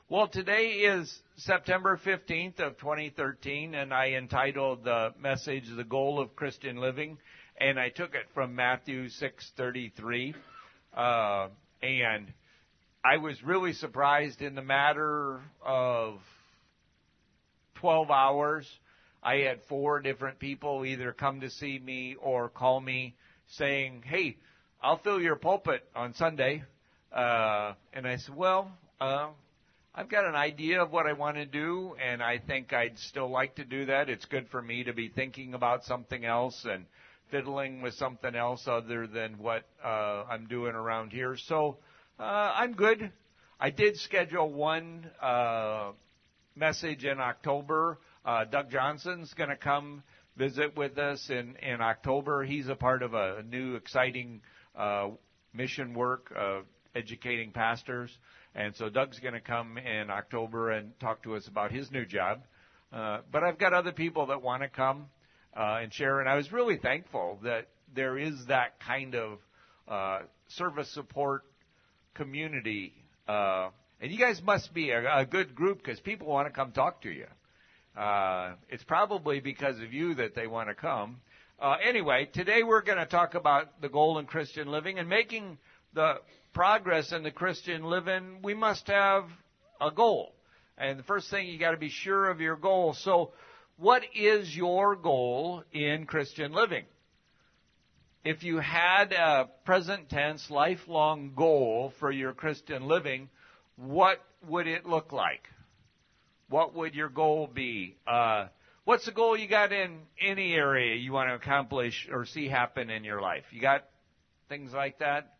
Well, today is September 15th of 2013, and I entitled the message, The Goal of Christian Living, and I took it from Matthew 6:33. And I was really surprised in the matter of 12 hours. I had 4 different people either come to see me or call me saying, hey, I'll fill your pulpit on Sunday. And I said, well, I've got an idea of what I want to do, and I think I'd still like to do that. It's good for me to be thinking about something else and fiddling with something else other than what I'm doing around here. So I'm good. I did schedule one message in October. Doug Johnson's going to come visit with us in October. He's a part of a new exciting mission work of educating pastors. And so Doug's going to come in October and talk to us about his new job. But I've got other people that want to come and share. And I was really thankful that there is that kind of service support community. And you guys must be a good group because people want to come talk to you. It's probably because of you that they want to come. Anyway, today we're going to talk about the goal in Christian living, and making the progress in the Christian living, we must have a goal. And the first thing, you got to be sure of your goal. So what is your goal in Christian living? If you had a present tense, lifelong goal for your Christian living, what would it look like? What would your goal be? What's the goal you got in any area you want to accomplish or see happen in your life? You got things like that?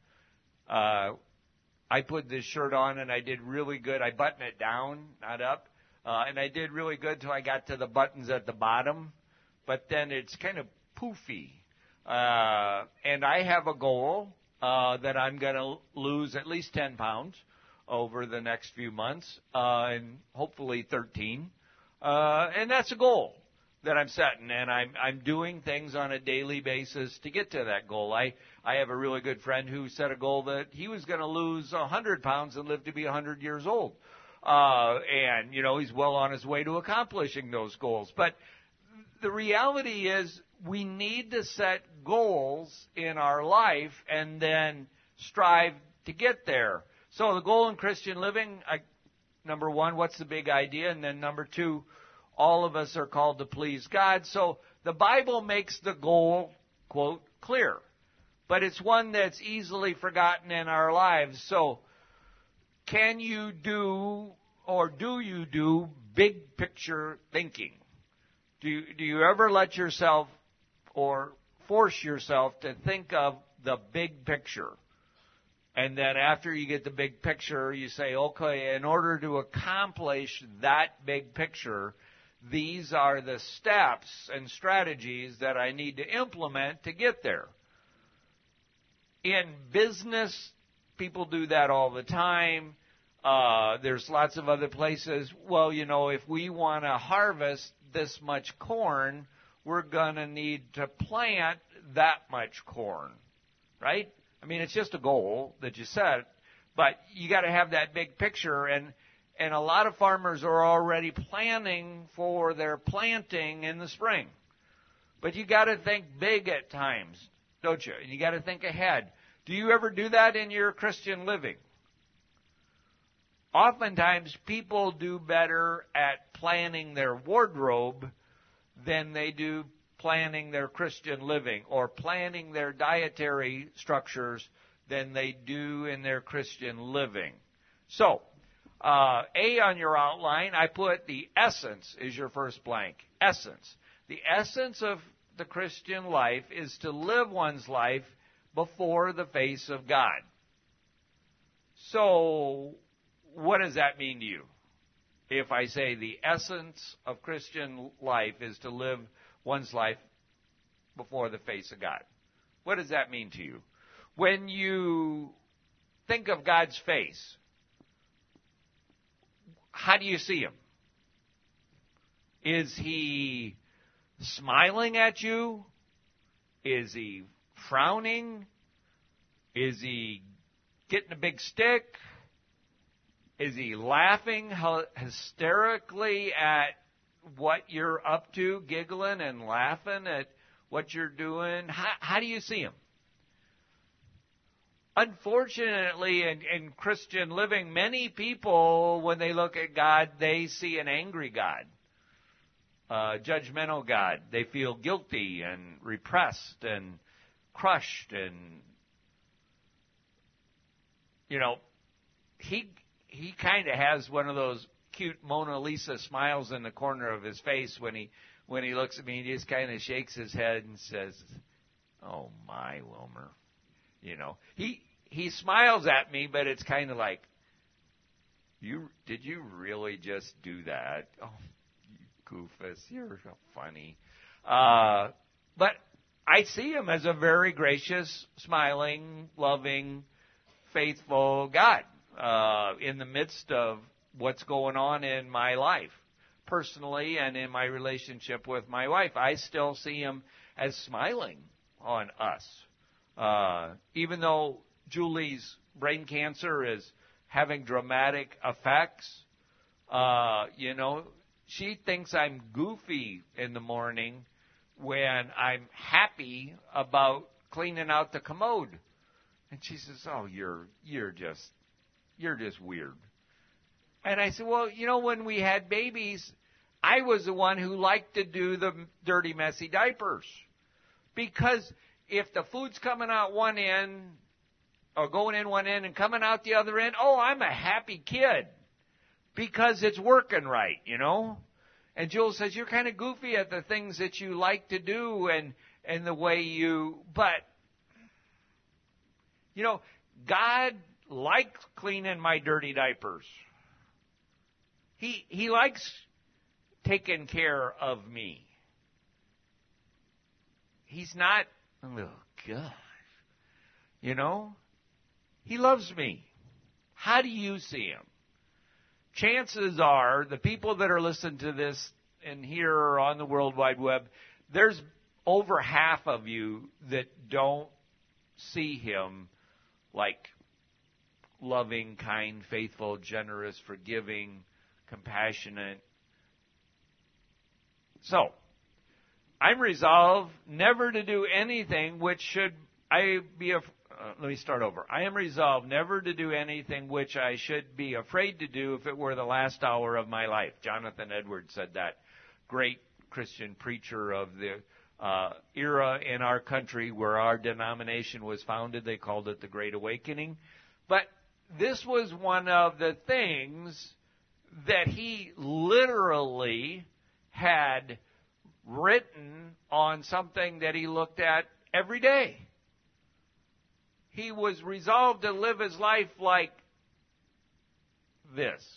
I put this shirt on and I did really good. I buttoned it down, not up. And I did really good till I got to the buttons at the bottom. But then it's kind of poofy. And I have a goal that I'm going to lose at least 10 pounds over the next few months, and hopefully 13. And that's a goal that I'm setting, and I'm doing things on a daily basis to get to that goal. I have a really good friend who set a goal that he was going to lose 100 pounds and live to be 100 years old. And, you know, he's well on his way to accomplishing those goals. But the reality is we need to set goals in our life and then strive to get there. So the goal in Christian living, number one, what's the big idea? And then number two, all of us are called to please God. So the Bible makes the goal, quote, clear. But it's one that's easily forgotten in our lives. So can you do, or do you do, big picture thinking? Do you ever let yourself or force yourself to think of the big picture? And then after you get the big picture, you say, okay, in order to accomplish that big picture, these are the steps and strategies that I need to implement to get there. In business, people do that all the time. There's lots of other places. Well, you know, if we want to harvest this much corn, we're going to need to plant that much corn, right? I mean, it's just a goal that you set, but you got to have that big picture, and a lot of farmers are already planning for their planting in the spring. But you got to think big at times, don't you? And you got to think ahead. Do you ever do that in your Christian living? Oftentimes, people do better at planning their wardrobe than they do planning their Christian living, or planning their dietary structures than they do in their Christian living. So, A on your outline, I put the essence is your first blank. Essence. The essence of the Christian life is to live one's life before the face of God. So, what does that mean to you? If I say the essence of Christian life is to live one's life before the face of God. What does that mean to you? When you think of God's face, how do you see Him? Is He smiling at you? Is He frowning? Is He getting a big stick? Is he laughing hysterically at what you're up to, giggling and laughing at what you're doing? How do you see him? Unfortunately, in Christian living, many people, when they look at God, they see an angry God, judgmental God. They feel guilty and repressed and crushed, and he kind of has one of those cute Mona Lisa smiles in the corner of his face when he looks at me. He just kind of shakes his head and says, "Oh my, Wilmer," He smiles at me, but it's kind of like, did you really just do that? Oh, you goofus, you're so funny. But I see him as a very gracious, smiling, loving, faithful God in the midst of what's going on in my life, personally and in my relationship with my wife. I still see him as smiling on us. Even though Julie's brain cancer is having dramatic effects, she thinks I'm goofy in the morning when I'm happy about cleaning out the commode. And she says, "Oh, you're just weird." And I said, "Well, when we had babies, I was the one who liked to do the dirty, messy diapers. Because if the food's coming out one end, or going in one end and coming out the other end, I'm a happy kid because it's working right, And Joel says, "You're kind of goofy at the things that you like to do and the way but, God likes cleaning my dirty diapers. He likes taking care of me. He's not, oh gosh, He loves me. How do you see him?" Chances are, the people that are listening to this and here or on the World Wide Web, there's over half of you that don't see him like loving, kind, faithful, generous, forgiving, compassionate. So, I'm resolved never to do anything which should I be let me start over. I am resolved never to do anything which I should be afraid to do if it were the last hour of my life. Jonathan Edwards said that. Great Christian preacher of the era in our country where our denomination was founded. They called it the Great Awakening. But this was one of the things that he literally had written on something that he looked at every day. He was resolved to live his life like this.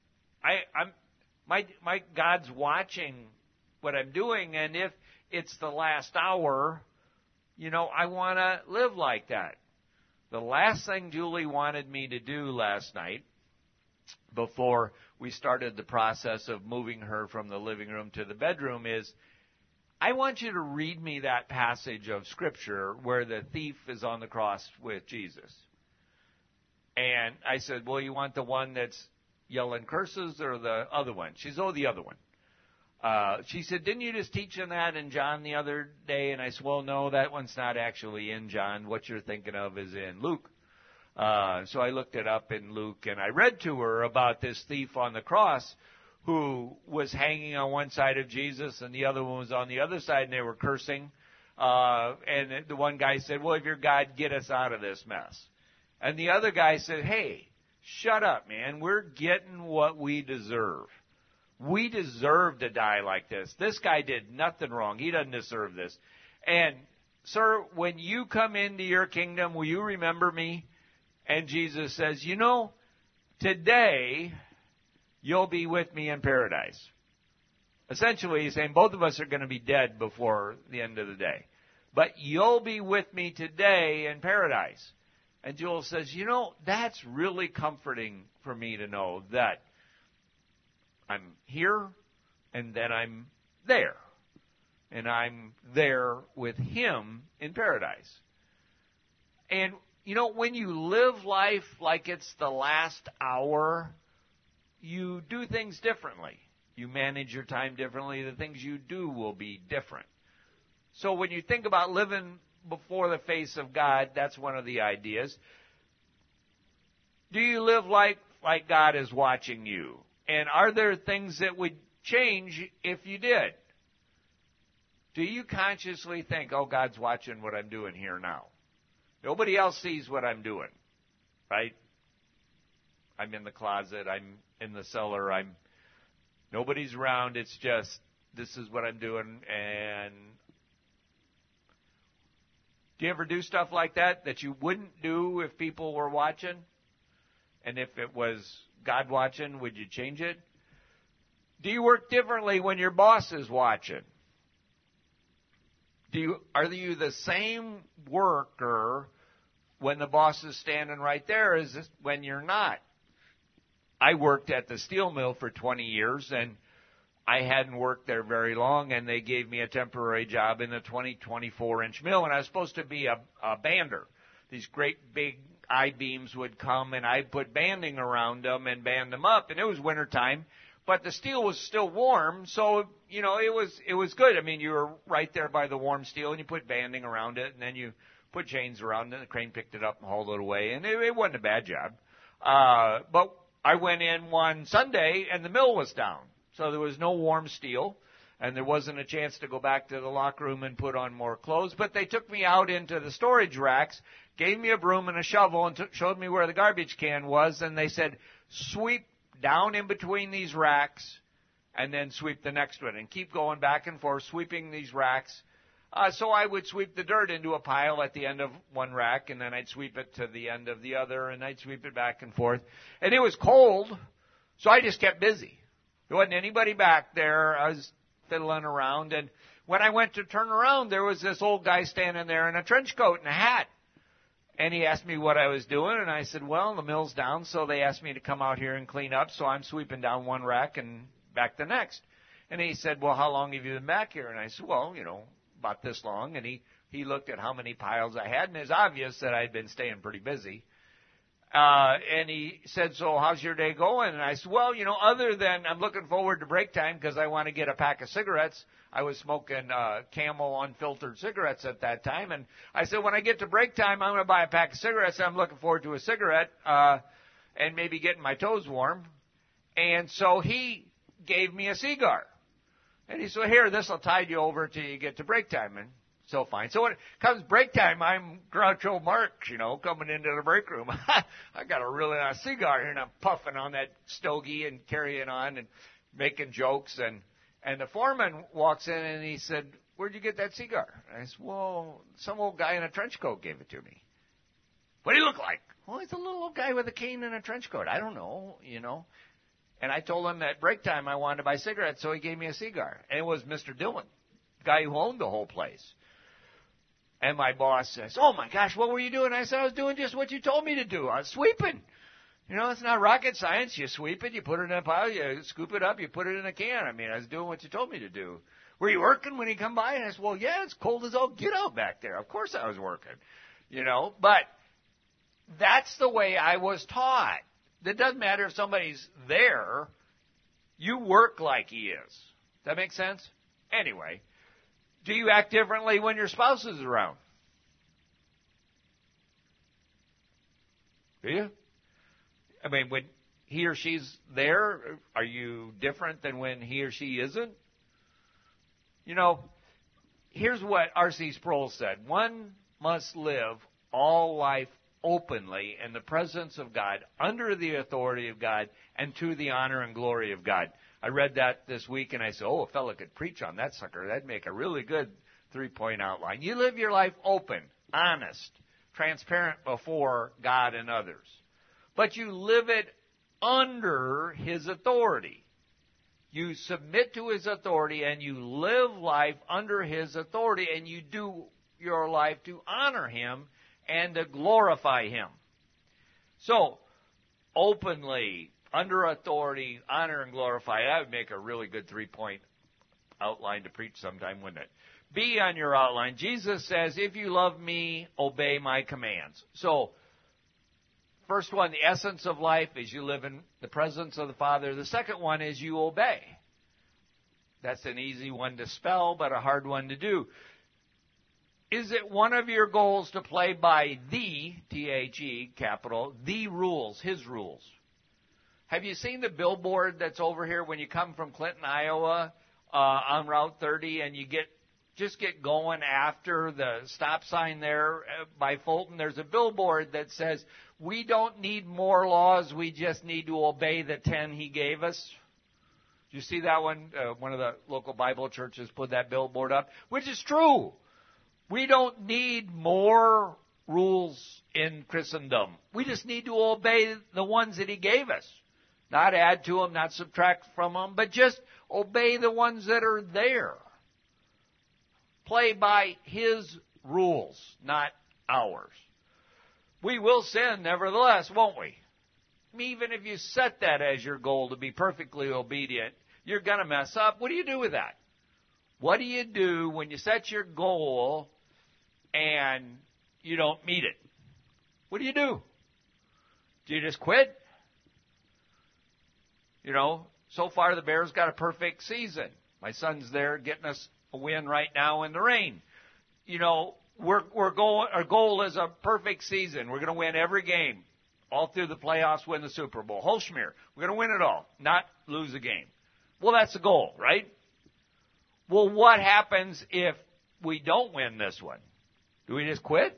My God's watching what I'm doing, and if it's the last hour, I want to live like that. The last thing Julie wanted me to do last night, before we started the process of moving her from the living room to the bedroom, is I want you to read me that passage of Scripture where the thief is on the cross with Jesus. And I said, "Well, you want the one that's yelling curses or the other one?" She said, "Oh, the other one." She said, "Didn't you just teach on that in John the other day?" And I said, "Well, no, that one's not actually in John. What you're thinking of is in Luke." So I looked it up in Luke, and I read to her about this thief on the cross who was hanging on one side of Jesus and the other one was on the other side, and they were cursing. And the one guy said, "Well, if you're God, get us out of this mess." And the other guy said, "Hey, shut up, man. We're getting what we deserve. We deserve to die like this. This guy did nothing wrong. He doesn't deserve this. And, sir, when you come into your kingdom, will you remember me?" And Jesus says, "Today you'll be with me in paradise." Essentially, he's saying both of us are going to be dead before the end of the day. But you'll be with me today in paradise. And Joel says, that's really comforting for me to know that I'm here and that I'm there. And I'm there with him in paradise. And, when you live life like it's the last hour, you do things differently. You manage your time differently. The things you do will be different. So when you think about living before the face of God, that's one of the ideas. Do you live like God is watching you? And are there things that would change if you did? Do you consciously think, oh, God's watching what I'm doing here now? Nobody else sees what I'm doing, right? I'm in the closet, I'm in the cellar, nobody's around, it's just, this is what I'm doing, and do you ever do stuff like that you wouldn't do if people were watching? And if it was God watching, would you change it? Do you work differently when your boss is watching? Are you the same worker when the boss is standing right there as when you're not? I worked at the steel mill for 20 years, and I hadn't worked there very long, and they gave me a temporary job in the 24-inch mill, and I was supposed to be a bander. These great big I-beams would come, and I'd put banding around them and band them up, and it was wintertime, but the steel was still warm, so, it was good. I mean, you were right there by the warm steel, and you put banding around it, and then you put chains around it, and the crane picked it up and hauled it away, and it wasn't a bad job. But I went in one Sunday, and the mill was down. So there was no warm steel, and there wasn't a chance to go back to the locker room and put on more clothes. But they took me out into the storage racks, gave me a broom and a shovel, and showed me where the garbage can was. And they said, sweep down in between these racks, and then sweep the next one. And keep going back and forth, sweeping these racks. So I would sweep the dirt into a pile at the end of one rack, and then I'd sweep it to the end of the other, and I'd sweep it back and forth. And it was cold, so I just kept busy. There wasn't anybody back there. I was fiddling around, and when I went to turn around, there was this old guy standing there in a trench coat and a hat. And he asked me what I was doing, and I said, well, the mill's down, so they asked me to come out here and clean up, so I'm sweeping down one rack and back the next. And he said, well, how long have you been back here? And I said, well, about this long. And he looked at how many piles I had, and it's obvious that I'd been staying pretty busy. And he said, so how's your day going? And I said, well, other than I'm looking forward to break time because I want to get a pack of cigarettes. I was smoking Camel unfiltered cigarettes at that time. And I said, when I get to break time, I'm going to buy a pack of cigarettes. I'm looking forward to a cigarette and maybe getting my toes warm. And so he gave me a cigar. And he said, here, this will tide you over till you get to break time. And so fine. So when it comes break time, I'm Groucho Marx, coming into the break room. I got a really nice cigar here, and I'm puffing on that stogie and carrying on and making jokes. And the foreman walks in, and he said, where'd you get that cigar? And I said, well, some old guy in a trench coat gave it to me. What do he look like? Well, he's a little old guy with a cane and a trench coat. I don't know, And I told him at break time I wanted to buy cigarettes, so he gave me a cigar. And it was Mr. Dillon, the guy who owned the whole place. And my boss says, oh, my gosh, what were you doing? I said, I was doing just what you told me to do. I was sweeping. It's not rocket science. You sweep it, you put it in a pile, you scoop it up, you put it in a can. I mean, I was doing what you told me to do. Were you working when he come by? And I said, well, yeah, it's cold as all get out back there. Of course I was working, But that's the way I was taught. It doesn't matter if somebody's there. You work like he is. Does that make sense? Anyway, do you act differently when your spouse is around? Do you? I mean, when he or she's there, are you different than when he or she isn't? Here's what R.C. Sproul said. One must live all life openly in the presence of God, under the authority of God, and to the honor and glory of God. I read that this week, and I said, a fella could preach on that sucker. That'd make a really good 3-point outline. You live your life open, honest, transparent before God and others. But you live it under His authority. You submit to His authority, and you live life under His authority, and you do your life to honor Him and to glorify Him. So, openly, under authority, honor and glorify. That would make a really good 3-point outline to preach sometime, wouldn't it? B on your outline. Jesus says, if you love me, obey my commands. So, First one, the essence of life is you live in the presence of the Father. The second one is you obey. That's an easy one to spell, but a hard one to do. Is it one of your goals to play by the, T-H-E, capital, the rules, his rules? Have you seen the billboard that's over here when you come from Clinton, Iowa, on Route 30, and you get going after the stop sign there by Fulton? There's a billboard that says, we don't need more laws, we just need to obey the 10 he gave us. Did you see that one? One of the local Bible churches put that billboard up, which is true. We don't need more rules in Christendom. We just need to obey the ones that he gave us. Not add to them, not subtract from them, but just obey the ones that are there. Play by his rules, not ours. We will sin, nevertheless, won't we? I mean, even if you set that as your goal to be perfectly obedient, you're going to mess up. What do you do with that? What do you do when you set your goal and you don't meet it? What do you do? Do you just quit? You know, so far the Bears got a perfect season. My son's there getting us a win right now in the rain. You know, our goal is a perfect season. We're going to win every game, all through the playoffs, win the Super Bowl. Holschmeer, we're going to win it all, not lose a game. Well, that's the goal, right? Well, what happens if we don't win this one? Do we just quit?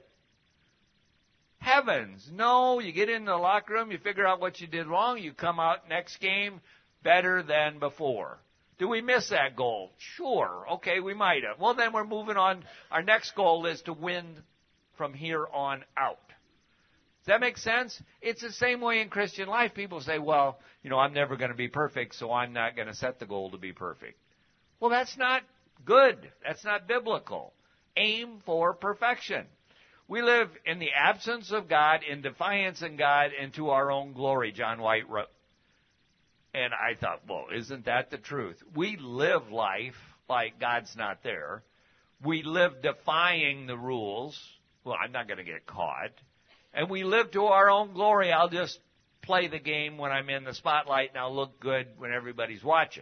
Heavens, no. You get in the locker room, you figure out what you did wrong, you come out next game better than before. Do we miss that goal? Sure. Okay, we might have. Well, then we're moving on. Our next goal is to win from here on out. Does that make sense? It's the same way in Christian life. People say, well, you know, I'm never going to be perfect, so I'm not going to set the goal to be perfect. Well, that's not good. That's not biblical. Aim for perfection. We live in the absence of God, in defiance of God, and to our own glory, John White wrote. And I thought, well, isn't that the truth? We live life like God's not there. We live defying the rules. Well, I'm not going to get caught. And we live to our own glory. I'll just play the game when I'm in the spotlight, and I'll look good when everybody's watching.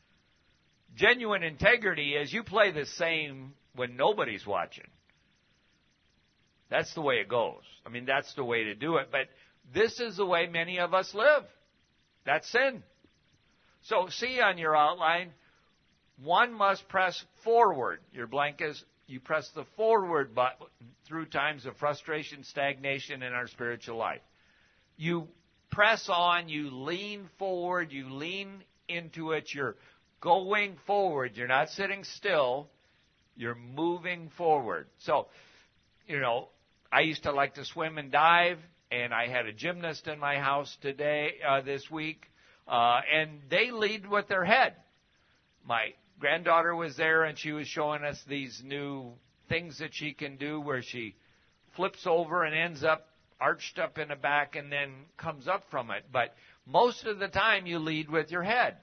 Genuine integrity is you play the same when nobody's watching. That's the way it goes. I mean, that's the way to do it. But this is the way many of us live. That's sin. So see on your outline, one must press forward. Your blank is you press the forward button through times of frustration, stagnation in our spiritual life. You press on, you lean forward, you lean into it, you're going forward. You're not sitting still. You're moving forward. So, you know, I used to like to swim and dive, and I had a gymnast in my house this week, and they lead with their head. My granddaughter was there, and she was showing us these new things that she can do where she flips over and ends up arched up in the back and then comes up from it. But most of the time you lead with your head.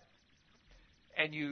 And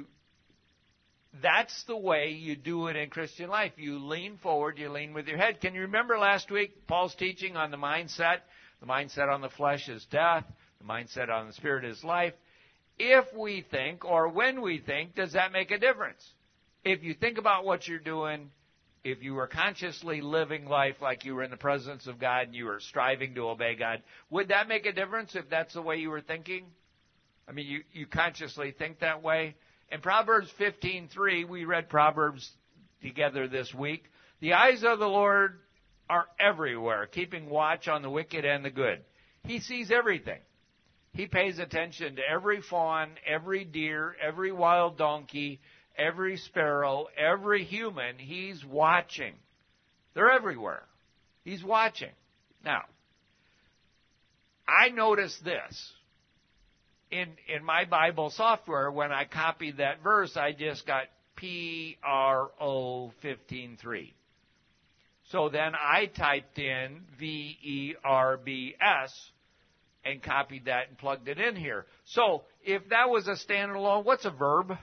that's the way you do it in Christian life. You lean forward, you lean with your head. Can you remember last week Paul's teaching on the mindset? The mindset on the flesh is death. The mindset on the spirit is life. If we think, or when we think, does that make a difference? If you think about what you're doing, if you were consciously living life like you were in the presence of God and you were striving to obey God, would that make a difference if that's the way you were thinking? I mean, you consciously think that way. In Proverbs 15:3, we read Proverbs together this week. The eyes of the Lord are everywhere, keeping watch on the wicked and the good. He sees everything. He pays attention to every fawn, every deer, every wild donkey, every sparrow, every human. He's watching. They're everywhere. He's watching. Now, I noticed this. In my Bible software, when I copied that verse, I just got PRO 15:3. So then I typed in VERBS and copied that and plugged it in here. So if that was a standalone, what's a verb?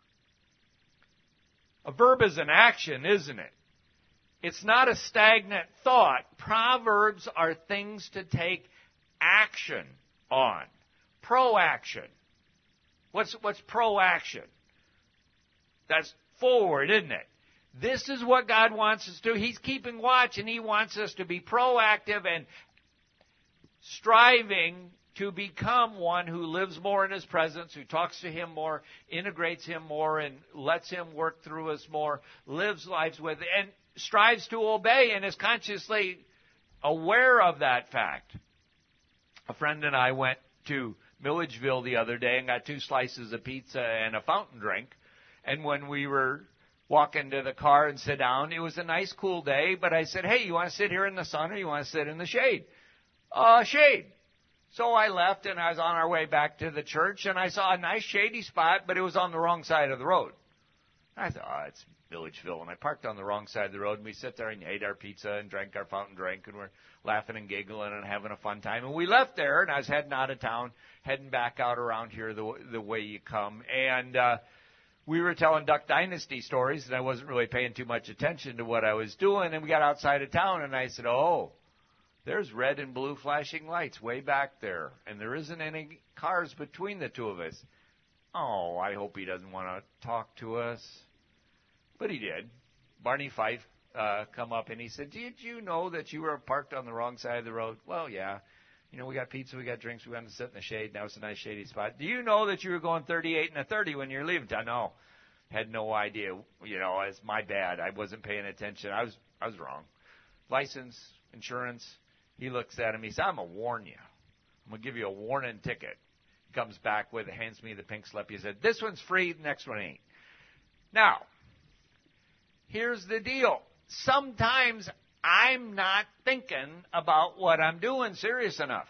A verb is an action, isn't it? It's not a stagnant thought. Proverbs are things to take action on. Proaction. What's proaction? That's forward, isn't it? This is what God wants us to do. He's keeping watch, and He wants us to be proactive and striving to become one who lives more in His presence, who talks to Him more, integrates Him more, and lets Him work through us more, lives lives with, and strives to obey and is consciously aware of that fact. A friend and I went to Milledgeville the other day and got 2 slices of pizza and a fountain drink. And when we were walking to the car and sit down, it was a nice cool day, but I said, hey, you want to sit here in the sun or you want to sit in the shade? Shade. So I left and I was on our way back to the church and I saw a nice shady spot, but it was on the wrong side of the road. I thought, it's Milledgeville. And I parked on the wrong side of the road and we sat there and ate our pizza and drank our fountain drink and we're laughing and giggling and having a fun time. And we left there and I was heading out of town, heading back out around here the way you come. And we were telling Duck Dynasty stories and I wasn't really paying too much attention to what I was doing. And we got outside of town and I said, oh, there's red and blue flashing lights way back there. And there isn't any cars between the two of us. Oh, I hope he doesn't want to talk to us. But he did. Barney Fife come up and he said, did you know that you were parked on the wrong side of the road? Well, yeah. You know, we got pizza, we got drinks, we went to sit in the shade. Now it's a nice shady spot. Do you know that you were going 38 and a 30 when you're leaving town? No. Had no idea. You know, it's my bad. I wasn't paying attention. I was wrong. License, insurance. He looks at him. He says, I'm going to warn you. I'm going to give you a warning ticket. He comes back with it, hands me the pink slip. He said, this one's free, the next one ain't. Now, here's the deal. Sometimes I'm not thinking about what I'm doing serious enough.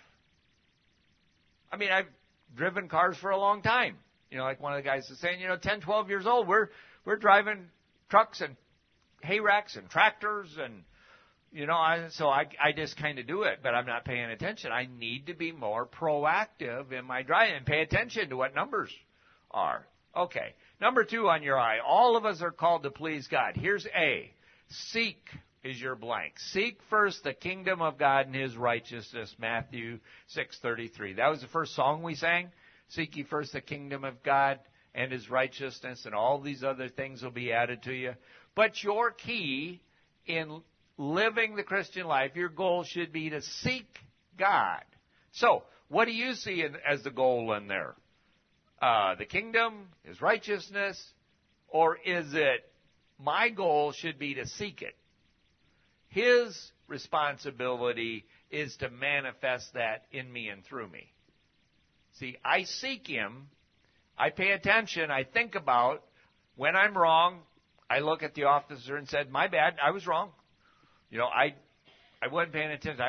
I mean, I've driven cars for a long time. You know, like one of the guys was saying, 10, 12 years old, we're driving trucks and hay racks and tractors and, so I just kind of do it, but I'm not paying attention. I need to be more proactive in my driving and pay attention to what numbers are. Okay. Number 2 on your eye. All of us are called to please God. Here's A. Seek is your blank. Seek first the kingdom of God and His righteousness, Matthew 6:33. That was the first song we sang. Seek ye first the kingdom of God and His righteousness, and all these other things will be added to you. But your key in living the Christian life, your goal should be to seek God. So, what do you see as the goal in there? The kingdom, His righteousness, or is it my goal should be to seek it? His responsibility is to manifest that in me and through me. See, I seek Him, I pay attention, I think about when I'm wrong, I look at the officer and said, my bad, I was wrong. I wasn't paying attention.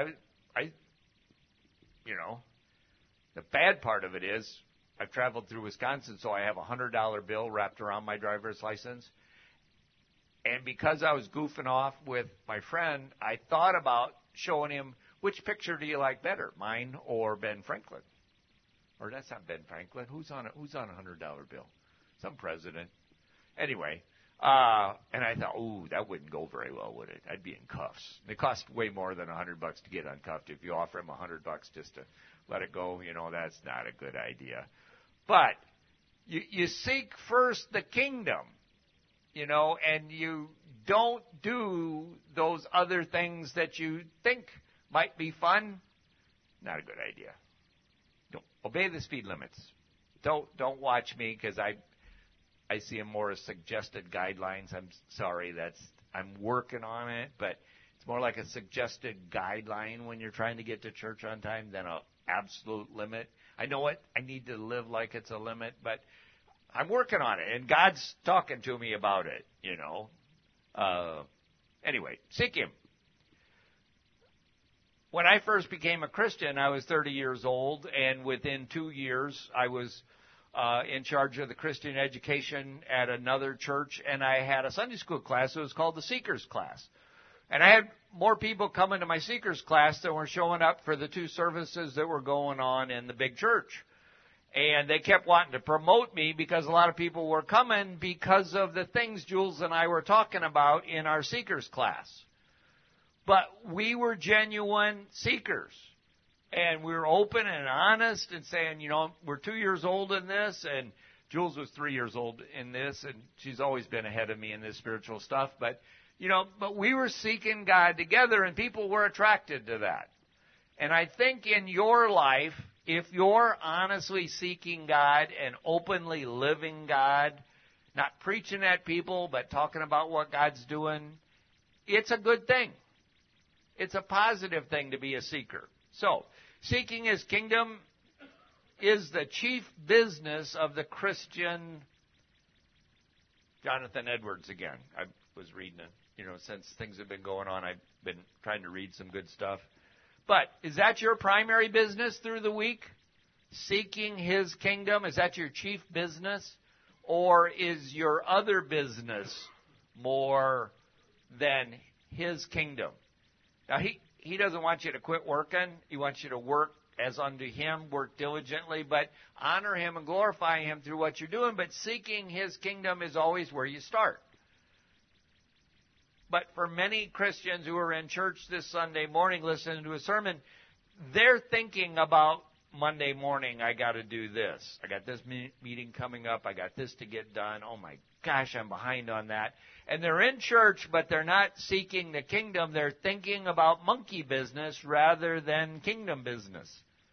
The bad part of it is I've traveled through Wisconsin, so I have a $100 bill wrapped around my driver's license. And because I was goofing off with my friend, I thought about showing him, which picture do you like better, mine or Ben Franklin? Or that's not Ben Franklin. Who's on a $100 bill? Some president. Anyway, and I thought, ooh, that wouldn't go very well, would it? I'd be in cuffs. It costs way more than $100 to get uncuffed. If you offer him $100 just to let it go, that's not a good idea. But you seek first the kingdom, and you don't do those other things that you think might be fun. Not a good idea. Don't obey the speed limits. Don't watch me because I see them more as suggested guidelines. I'm sorry, I'm working on it, but it's more like a suggested guideline when you're trying to get to church on time than an absolute limit. I know it. I need to live like it's a limit, but I'm working on it, and God's talking to me about it, Anyway, seek Him. When I first became a Christian, I was 30 years old, and within 2 years, I was in charge of the Christian education at another church, and I had a Sunday school class. It was called the Seekers class. And I had more people coming to my Seekers class than were showing up for the 2 services that were going on in the big church. And they kept wanting to promote me because a lot of people were coming because of the things Jules and I were talking about in our Seekers class. But we were genuine seekers. And we were open and honest and saying, we're 2 years old in this, and Jules was 3 years old in this, and she's always been ahead of me in this spiritual stuff. But we were seeking God together, and people were attracted to that. And I think in your life, if you're honestly seeking God and openly living God, not preaching at people, but talking about what God's doing, it's a good thing. It's a positive thing to be a seeker. So, seeking His kingdom is the chief business of the Christian. Jonathan Edwards again. I was reading it, since things have been going on, I've been trying to read some good stuff. But is that your primary business through the week? Seeking His kingdom? Is that your chief business? Or is your other business more than His kingdom? Now, He doesn't want you to quit working. He wants you to work as unto Him, work diligently, but honor Him and glorify Him through what you're doing. But seeking His kingdom is always where you start. But for many Christians who are in church this Sunday morning listening to a sermon, they're thinking about Monday morning, I got to do this. I got this meeting coming up. I got this to get done. Oh my gosh, I'm behind on that. And they're in church, but they're not seeking the kingdom. They're thinking about monkey business rather than kingdom business.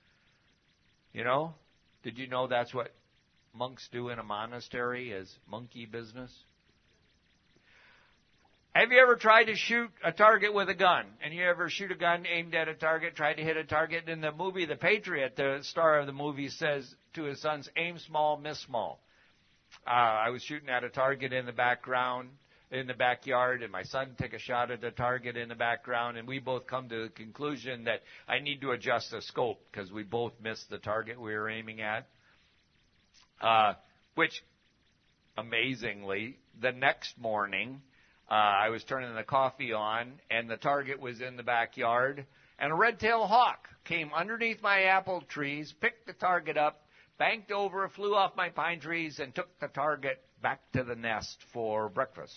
Did you know that's what monks do in a monastery, is monkey business? Have you ever tried to shoot a target with a gun? And you ever shoot a gun aimed at a target, tried to hit a target? In the movie The Patriot, the star of the movie says to his sons, aim small, miss small. I was shooting at a target in the backyard, and my son took a shot at the target in the background, and we both come to the conclusion that I need to adjust the scope because we both missed the target we were aiming at. Which, amazingly, the next morning, I was turning the coffee on, and the target was in the backyard, and a red-tailed hawk came underneath my apple trees, picked the target up, banked over, flew off my pine trees, and took the target back to the nest for breakfast.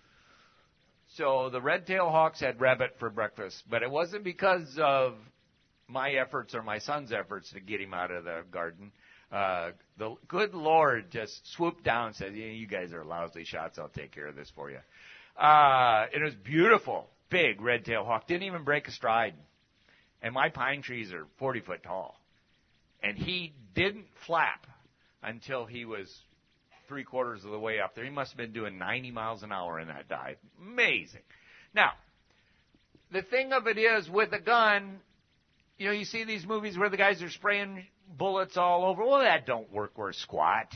So the red-tailed hawks had rabbit for breakfast, but it wasn't because of my efforts or my son's efforts to get him out of the garden. The good Lord just swooped down and said, you guys are lousy shots, I'll take care of this for you. It was beautiful, big red-tailed hawk. Didn't even break a stride. And my pine trees are 40 foot tall. And he didn't flap until he was 3/4 of the way up there. He must have been doing 90 miles an hour in that dive. Amazing. Now, the thing of it is, with a gun, you see these movies where the guys are spraying bullets all over. Well, that don't work worth squat.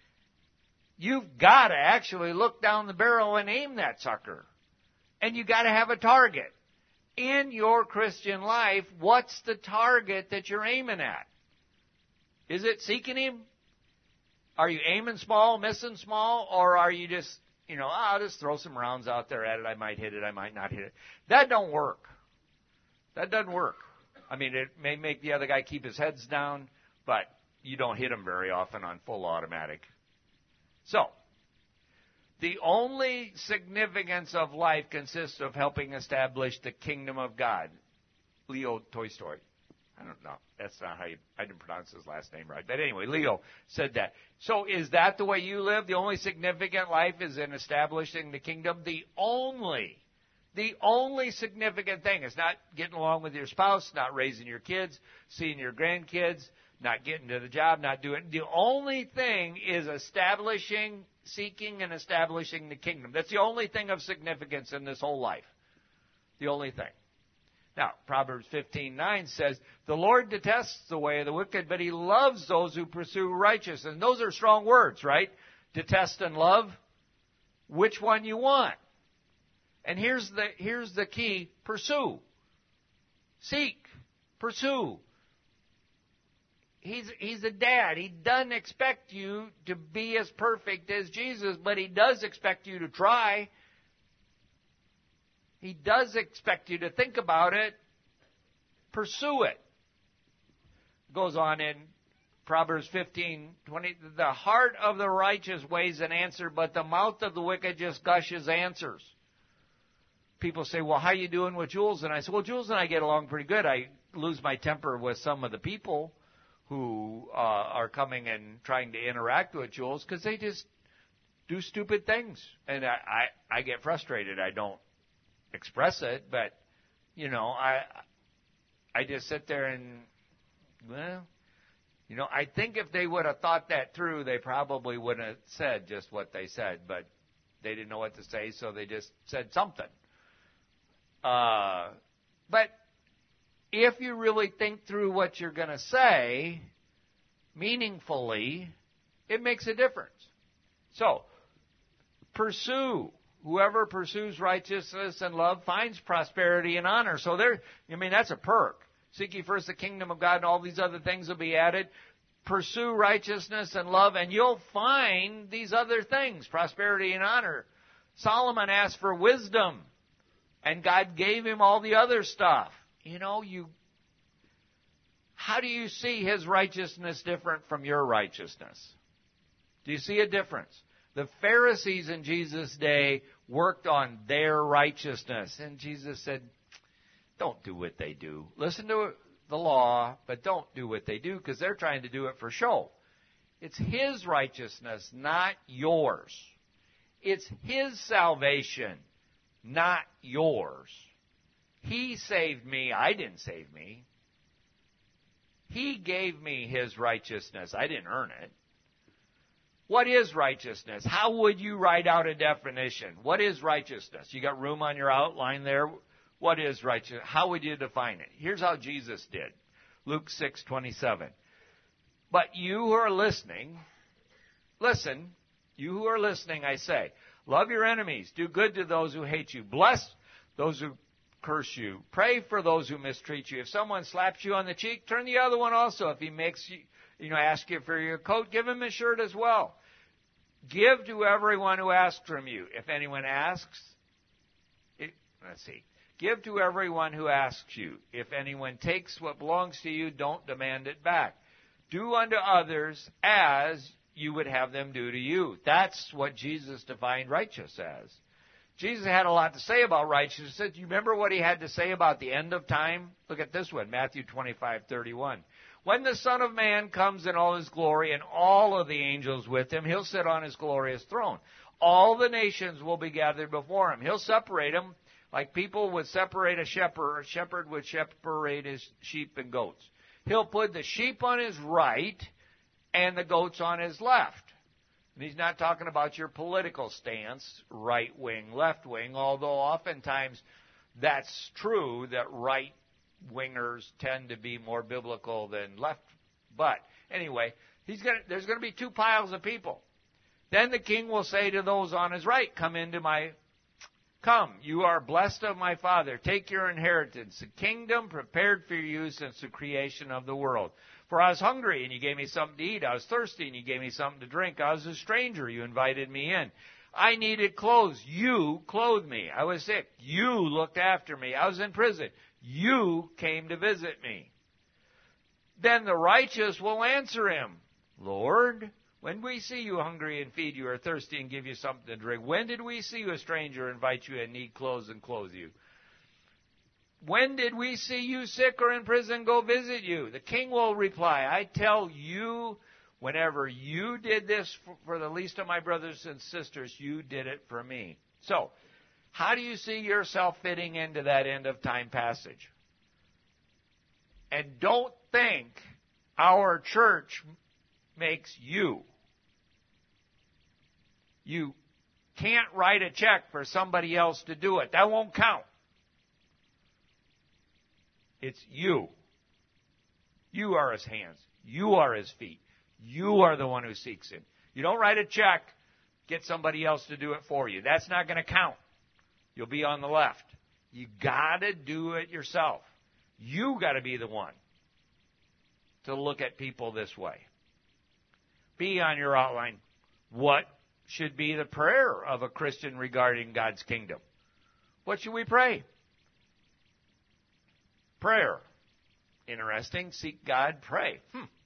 You've got to actually look down the barrel and aim that sucker. And you got to have a target. In your Christian life, what's the target that you're aiming at? Is it seeking Him? Are you aiming small, missing small, or are you just, I'll just throw some rounds out there at it. I might hit it, I might not hit it. That don't work. That doesn't work. I mean, it may make the other guy keep his heads down, but you don't hit him very often on full automatic. So, the only significance of life consists of helping establish the kingdom of God. Leo Tolstoy. I don't know. That's not how I didn't pronounce his last name right. But anyway, Leo said that. So is that the way you live? The only significant life is in establishing the kingdom? The only significant thing is not getting along with your spouse, not raising your kids, seeing your grandkids, not getting to the job, not doing. The only thing is seeking and establishing the kingdom. That's the only thing of significance in this whole life. The only thing. Now, Proverbs 15:9 says, the Lord detests the way of the wicked, but He loves those who pursue righteousness. And those are strong words, right? Detest and love. Which one you want? And here's the key. Pursue. Seek. Pursue. He's a dad. He doesn't expect you to be as perfect as Jesus, but He does expect you to try. He does expect you to think about it. Pursue it. Goes on in Proverbs 15:20. The heart of the righteous weighs an answer, but the mouth of the wicked just gushes answers. People say, well, how you doing with Jules? And I say, well, Jules and I get along pretty good. I lose my temper with some of the people who are coming and trying to interact with Jules because they just do stupid things. And I get frustrated. I don't express it, but, I just sit there and, I think if they would have thought that through, they probably wouldn't have said just what they said, but they didn't know what to say, so they just said something. But if you really think through what you're going to say meaningfully, it makes a difference. So, pursue. Whoever pursues righteousness and love finds prosperity and honor. So that's a perk. Seek ye first the kingdom of God, and all these other things will be added. Pursue righteousness and love, and you'll find these other things, prosperity and honor. Solomon asked for wisdom, and God gave him all the other stuff. How do you see his righteousness different from your righteousness? Do you see a difference? The Pharisees in Jesus' day worked on their righteousness, and Jesus said, don't do what they do. Listen to the law, but don't do what they do because they're trying to do it for show. It's his righteousness, not yours. It's his salvation, not yours. He saved me. I didn't save me. He gave me his righteousness. I didn't earn it. What is righteousness? How would you write out a definition? What is righteousness? You got room on your outline there? What is righteousness? How would you define it? Here's how Jesus did. Luke 6:27. But you who are listening, listen, you who are listening, I say, love your enemies, do good to those who hate you, bless those who curse you, pray for those who mistreat you. If someone slaps you on the cheek, turn the other one also. If he makes you, ask you for your coat, give him a shirt as well. Give to everyone who asks from you. If anyone asks, give to everyone who asks you. If anyone takes what belongs to you, don't demand it back. Do unto others as you would have them do to you. That's what Jesus defined righteous as. Jesus had a lot to say about righteousness. Do you remember what he had to say about the end of time? Look at this one, Matthew 25:31. When the Son of Man comes in all his glory and all of the angels with him, he'll sit on his glorious throne. All the nations will be gathered before him. He'll separate them like people would separate a shepherd would separate his sheep and goats. He'll put the sheep on his right and the goats on his left. And he's not talking about your political stance, right wing, left wing, although oftentimes that's true that right-wingers tend to be more biblical than left. But anyway, there's going to be two piles of people. Then the king will say to those on his right, Come, you are blessed of my Father. Take your inheritance, the kingdom prepared for you since the creation of the world. For I was hungry, and you gave me something to eat. I was thirsty, and you gave me something to drink. I was a stranger. You invited me in. I needed clothes. You clothed me. I was sick. You looked after me. I was in prison. You came to visit me. Then the righteous will answer him, Lord, when we see you hungry and feed you, or thirsty and give you something to drink? When did we see you a stranger, invite you and need clothes and clothe you? When did we see you sick or in prison, go visit you? The king will reply, I tell you, whenever you did this for the least of my brothers and sisters, you did it for me. So, how do you see yourself fitting into that end of time passage? And don't think our church makes you. You can't write a check for somebody else to do it. That won't count. It's you. You are his hands. You are his feet. You are the one who seeks him. You don't write a check, get somebody else to do it for you. That's not going to count. You'll be on the left. You got to do it yourself. You got to be the one to look at people this way. Be on your outline. What should be the prayer of a Christian regarding God's kingdom? What should we pray? Prayer. Interesting. Seek God, pray.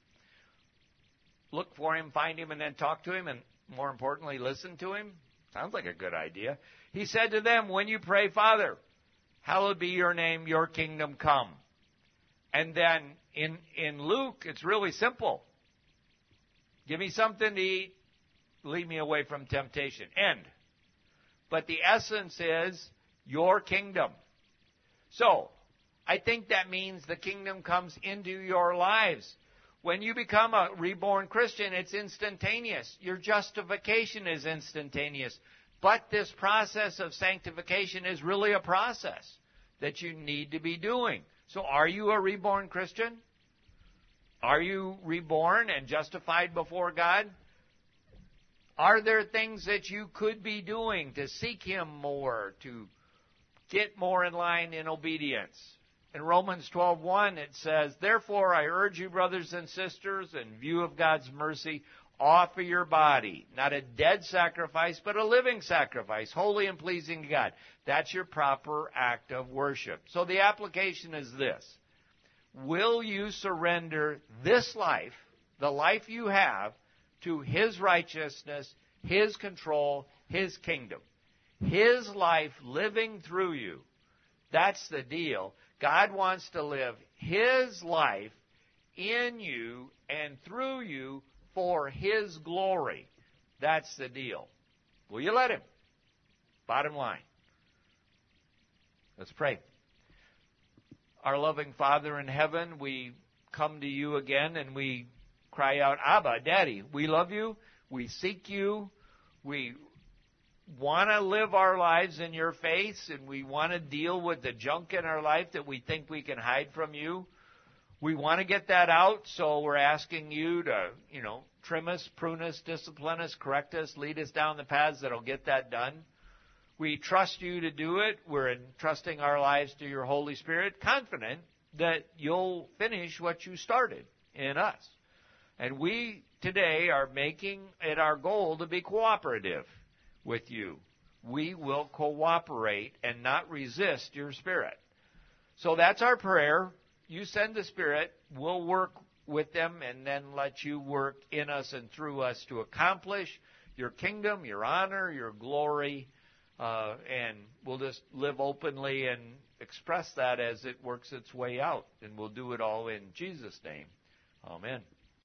Look for him, find him, and then talk to him, and more importantly, listen to him. Sounds like a good idea. He said to them, when you pray, Father, hallowed be your name, your kingdom come. And then in Luke, it's really simple. Give me something to eat, lead me away from temptation. End. But the essence is your kingdom. So, I think that means the kingdom comes into your lives. When you become a reborn Christian, it's instantaneous. Your justification is instantaneous. But this process of sanctification is really a process that you need to be doing. So are you a reborn Christian? Are you reborn and justified before God? Are there things that you could be doing to seek Him more, to get more in line in obedience? In Romans 12:1 it says, "Therefore I urge you, brothers and sisters, in view of God's mercy, offer your body, not a dead sacrifice, but a living sacrifice, holy and pleasing to God." That's your proper act of worship. So the application is this. Will you surrender this life, the life you have, to His righteousness, His control, His kingdom? His life living through you. That's the deal. God wants to live His life in you and through you for His glory. That's the deal. Will you let Him? Bottom line. Let's pray. Our loving Father in heaven, we come to you again and we cry out, Abba, Daddy, we love you, we seek you, we want to live our lives in your face, and we want to deal with the junk in our life that we think we can hide from you. We want to get that out, so we're asking you to, trim us, prune us, discipline us, correct us, lead us down the paths that'll get that done. We trust you to do it. We're entrusting our lives to your Holy Spirit, confident that you'll finish what you started in us. And we today are making it our goal to be cooperative with you. We will cooperate and not resist your Spirit. So that's our prayer. You send the Spirit. We'll work with them and then let you work in us and through us to accomplish your kingdom, your honor, your glory. And we'll just live openly and express that as it works its way out. And we'll do it all in Jesus' name. Amen.